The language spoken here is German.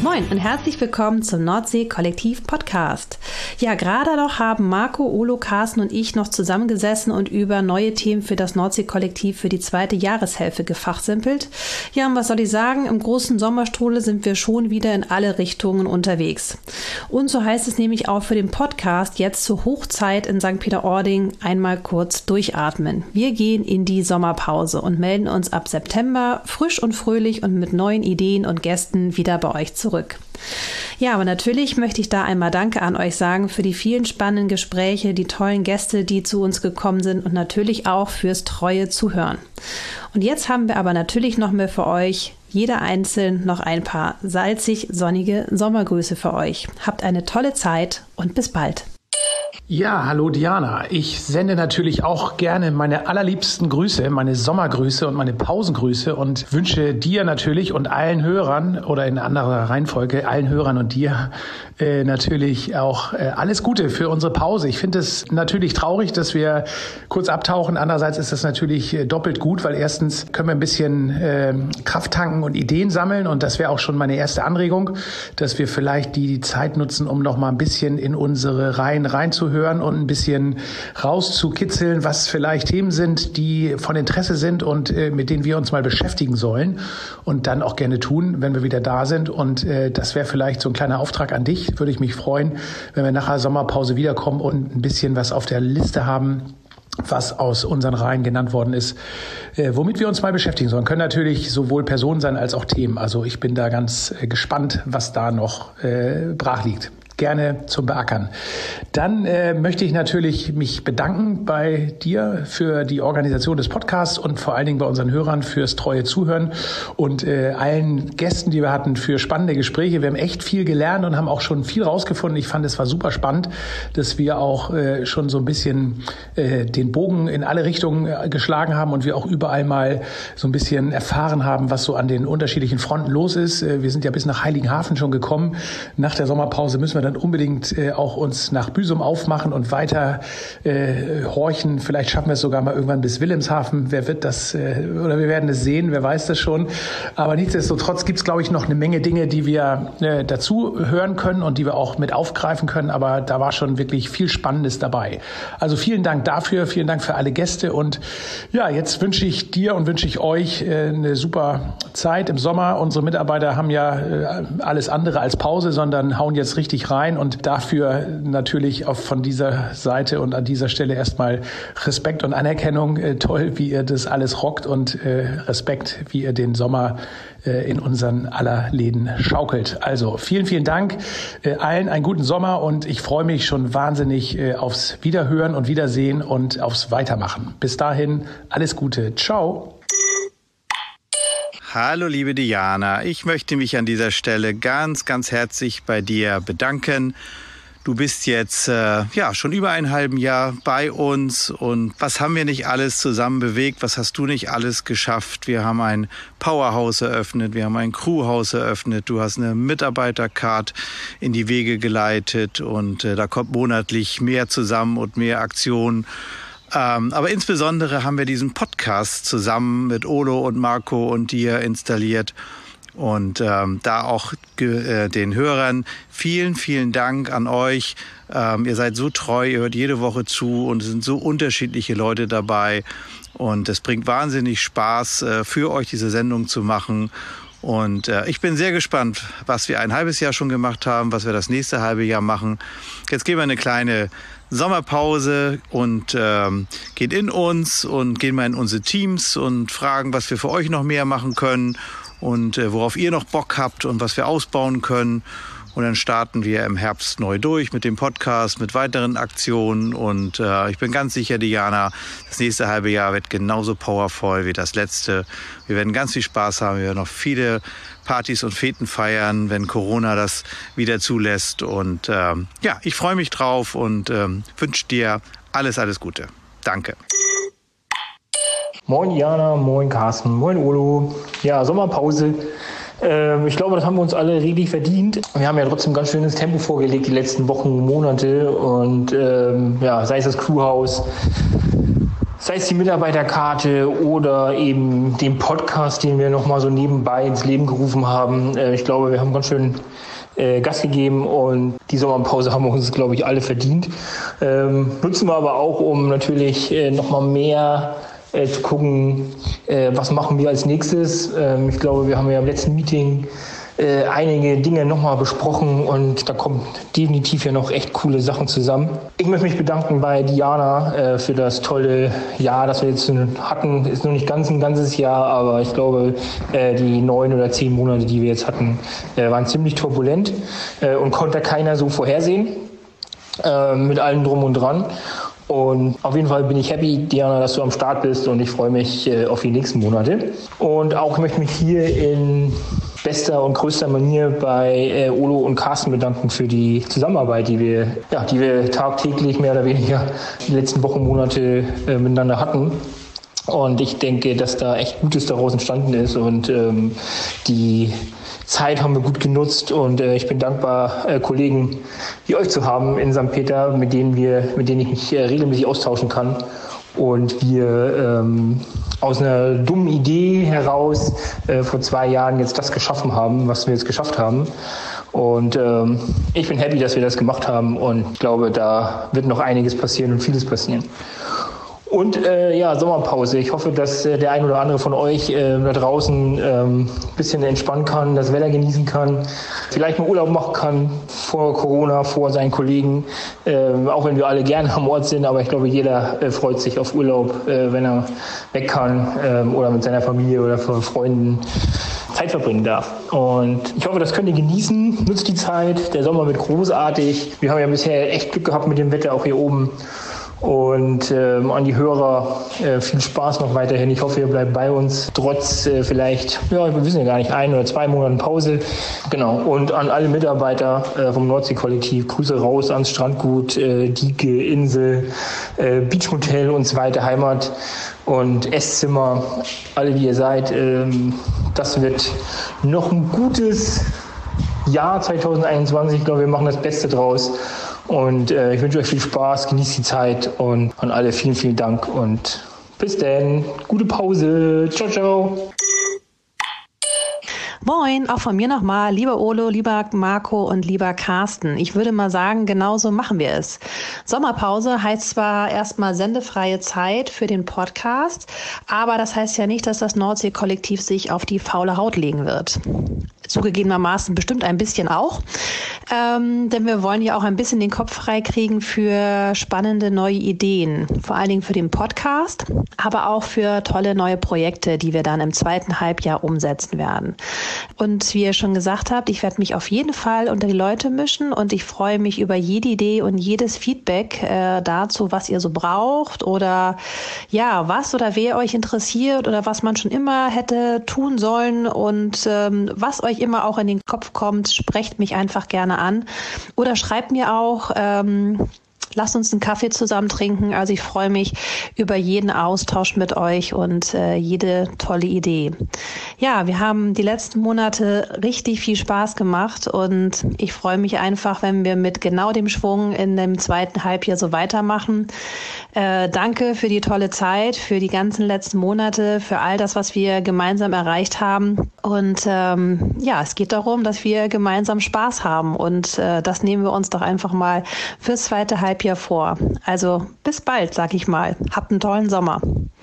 Moin und herzlich willkommen zum Nordsee-Kollektiv-Podcast. Ja, gerade noch haben Marco, Olo, Carsten und ich noch zusammengesessen und über neue Themen für das Nordsee-Kollektiv für die zweite Jahreshälfte gefachsimpelt. Ja, und was soll ich sagen? Im großen Sommerstrudel sind wir schon wieder in alle Richtungen unterwegs. Und so heißt es nämlich auch für den Podcast jetzt zur Hochzeit in St. Peter-Ording einmal kurz durchatmen. Wir gehen in die Sommerpause und melden uns ab September frisch und fröhlich und mit neuen Ideen und Gästen wieder bei euch zurück. Ja, aber natürlich möchte ich da einmal Danke an euch sagen für die vielen spannenden Gespräche, die tollen Gäste, die zu uns gekommen sind und natürlich auch fürs treue Zuhören. Und jetzt haben wir aber natürlich noch mehr für euch, jeder einzeln noch ein paar salzig sonnige Sommergrüße für euch. Habt eine tolle Zeit und bis bald. Ja, hallo Diana. Ich sende natürlich auch gerne meine allerliebsten Grüße, meine Sommergrüße und meine Pausengrüße und wünsche dir natürlich und allen Hörern oder in anderer Reihenfolge allen Hörern und dir natürlich auch alles Gute für unsere Pause. Ich finde es natürlich traurig, dass wir kurz abtauchen. Andererseits ist das natürlich doppelt gut, weil erstens können wir ein bisschen Kraft tanken und Ideen sammeln und das wäre auch schon meine erste Anregung, dass wir vielleicht die Zeit nutzen, um noch mal ein bisschen in unsere Reihen reinzuhören und ein bisschen rauszukitzeln, was vielleicht Themen sind, die von Interesse sind und mit denen wir uns mal beschäftigen sollen und dann auch gerne tun, wenn wir wieder da sind. Und das wäre vielleicht so ein kleiner Auftrag an dich. Würde ich mich freuen, wenn wir nach der Sommerpause wiederkommen und ein bisschen was auf der Liste haben, was aus unseren Reihen genannt worden ist, womit wir uns mal beschäftigen sollen. Können natürlich sowohl Personen sein als auch Themen. Also ich bin da ganz gespannt, was da noch brach liegt. Gerne zum Beackern. Dann möchte ich natürlich mich bedanken bei dir für die Organisation des Podcasts und vor allen Dingen bei unseren Hörern fürs treue Zuhören und allen Gästen, die wir hatten, für spannende Gespräche. Wir haben echt viel gelernt und haben auch schon viel rausgefunden. Ich fand, es war super spannend, dass wir auch schon so ein bisschen den Bogen in alle Richtungen geschlagen haben und wir auch überall mal so ein bisschen erfahren haben, was so an den unterschiedlichen Fronten los ist. Wir sind ja bis nach Heiligenhafen schon gekommen. Nach der Sommerpause müssen wir dann unbedingt auch uns nach Büsum aufmachen und weiter horchen. Vielleicht schaffen wir es sogar mal irgendwann bis Wilhelmshaven. Wer wird das, oder wir werden es sehen, wer weiß das schon. Aber nichtsdestotrotz gibt es, glaube ich, noch eine Menge Dinge, die wir dazu hören können und die wir auch mit aufgreifen können. Aber da war schon wirklich viel Spannendes dabei. Also vielen Dank dafür, vielen Dank für alle Gäste. Und ja, jetzt wünsche ich dir und wünsche ich euch eine super Zeit im Sommer. Unsere Mitarbeiter haben ja alles andere als Pause, sondern hauen jetzt richtig rein. Und dafür natürlich auch von dieser Seite und an dieser Stelle erstmal Respekt und Anerkennung. Toll, wie ihr das alles rockt und Respekt, wie ihr den Sommer in unseren aller Läden schaukelt. Also vielen, vielen Dank. Allen einen guten Sommer und ich freue mich schon wahnsinnig aufs Wiederhören und Wiedersehen und aufs Weitermachen. Bis dahin, alles Gute. Ciao. Hallo liebe Diana, ich möchte mich an dieser Stelle ganz, ganz herzlich bei dir bedanken. Du bist jetzt schon über ein halbes Jahr bei uns und was haben wir nicht alles zusammen bewegt, was hast du nicht alles geschafft? Wir haben ein Powerhouse eröffnet, wir haben ein Crewhaus eröffnet, du hast eine Mitarbeitercard in die Wege geleitet und da kommt monatlich mehr zusammen und mehr Aktionen. Aber insbesondere haben wir diesen Podcast zusammen mit Olo und Marco und dir installiert. Und da auch den Hörern vielen, vielen Dank an euch. Ihr seid so treu, ihr hört jede Woche zu und es sind so unterschiedliche Leute dabei. Und es bringt wahnsinnig Spaß, für euch diese Sendung zu machen. Und ich bin sehr gespannt, was wir ein halbes Jahr schon gemacht haben, was wir das nächste halbe Jahr machen. Jetzt gehen wir eine kleine Sommerpause und gehen in uns und gehen mal in unsere Teams und fragen, was wir für euch noch mehr machen können und worauf ihr noch Bock habt und was wir ausbauen können. Und dann starten wir im Herbst neu durch mit dem Podcast, mit weiteren Aktionen. Und ich bin ganz sicher, Diana, das nächste halbe Jahr wird genauso powervoll wie das letzte. Wir werden ganz viel Spaß haben. Wir werden noch viele Partys und Feten feiern, wenn Corona das wieder zulässt. Und ich freue mich drauf und wünsche dir alles, alles Gute. Danke. Moin Jana, moin Carsten, moin Olo. Ja, Sommerpause. Ich glaube, das haben wir uns alle richtig verdient. Wir haben ja trotzdem ganz schönes Tempo vorgelegt die letzten Wochen, Monate und sei es das Crewhaus, sei es die Mitarbeiterkarte oder eben den Podcast, den wir nochmal so nebenbei ins Leben gerufen haben. Ich glaube, wir haben ganz schön Gas gegeben und die Sommerpause haben wir uns, glaube ich, alle verdient. Nutzen wir aber auch, um natürlich nochmal mehr zu gucken, was machen wir als nächstes. Ich glaube, wir haben ja im letzten Meeting einige Dinge nochmal besprochen und da kommen definitiv ja noch echt coole Sachen zusammen. Ich möchte mich bedanken bei Diana für das tolle Jahr, das wir jetzt hatten. Ist noch nicht ganz ein ganzes Jahr, aber ich glaube, die 9 oder 10 Monate, die wir jetzt hatten, waren ziemlich turbulent und konnte keiner so vorhersehen, mit allem drum und dran. Und auf jeden Fall bin ich happy, Diana, dass du am Start bist und ich freue mich auf die nächsten Monate. Und auch möchte mich hier in bester und größter Manier bei Olo und Carsten bedanken für die Zusammenarbeit, die wir tagtäglich mehr oder weniger die letzten Wochen, Monate miteinander hatten. Und ich denke, dass da echt Gutes daraus entstanden ist und die Zeit haben wir gut genutzt und ich bin dankbar, Kollegen wie euch zu haben in St. Peter, mit denen ich mich regelmäßig austauschen kann und wir aus einer dummen Idee heraus vor 2 Jahren jetzt das geschaffen haben, was wir jetzt geschafft haben. Und ich bin happy, dass wir das gemacht haben und ich glaube, da wird noch einiges passieren und vieles passieren. Und Sommerpause. Ich hoffe, dass der ein oder andere von euch da draußen ein bisschen entspannen kann, das Wetter genießen kann, vielleicht mal Urlaub machen kann vor Corona, vor seinen Kollegen. Auch wenn wir alle gerne am Ort sind, aber ich glaube, jeder freut sich auf Urlaub, wenn er weg kann oder mit seiner Familie oder von Freunden Zeit verbringen darf. Und ich hoffe, das könnt ihr genießen. Nutzt die Zeit. Der Sommer wird großartig. Wir haben ja bisher echt Glück gehabt mit dem Wetter auch hier oben. Und an die Hörer viel Spaß noch weiterhin. Ich hoffe, ihr bleibt bei uns, trotz wir wissen ja gar nicht, 1 oder 2 Monaten Pause. Genau. Und an alle Mitarbeiter vom Nordsee-Kollektiv, Grüße raus ans Strandgut, Dieke, Insel, Beachmotel und zweite Heimat und Esszimmer, alle wie ihr seid. Das wird noch ein gutes Jahr 2021. Ich glaube, wir machen das Beste draus. Und ich wünsche euch viel Spaß, genießt die Zeit und an alle vielen, vielen Dank und bis dann. Gute Pause. Ciao, ciao. Moin, auch von mir nochmal, lieber Olo, lieber Marco und lieber Carsten. Ich würde mal sagen, genauso machen wir es. Sommerpause heißt zwar erstmal sendefreie Zeit für den Podcast, aber das heißt ja nicht, dass das Nordsee-Kollektiv sich auf die faule Haut legen wird. Zugegebenermaßen bestimmt ein bisschen auch, denn wir wollen ja auch ein bisschen den Kopf freikriegen für spannende neue Ideen, vor allen Dingen für den Podcast, aber auch für tolle neue Projekte, die wir dann im 2. Halbjahr umsetzen werden. Und wie ihr schon gesagt habt, ich werde mich auf jeden Fall unter die Leute mischen und ich freue mich über jede Idee und jedes Feedback dazu, was ihr so braucht oder ja, was oder wer euch interessiert oder was man schon immer hätte tun sollen und was euch immer auch in den Kopf kommt, sprecht mich einfach gerne an oder schreibt mir auch, lasst uns einen Kaffee zusammen trinken. Also ich freue mich über jeden Austausch mit euch und jede tolle Idee. Ja, wir haben die letzten Monate richtig viel Spaß gemacht und ich freue mich einfach, wenn wir mit genau dem Schwung in dem 2. Halbjahr so weitermachen. Danke für die tolle Zeit, für die ganzen letzten Monate, für all das, was wir gemeinsam erreicht haben. Und es geht darum, dass wir gemeinsam Spaß haben und das nehmen wir uns doch einfach mal fürs 2. Halbjahr vor. Also bis bald, sag ich mal. Habt einen tollen Sommer.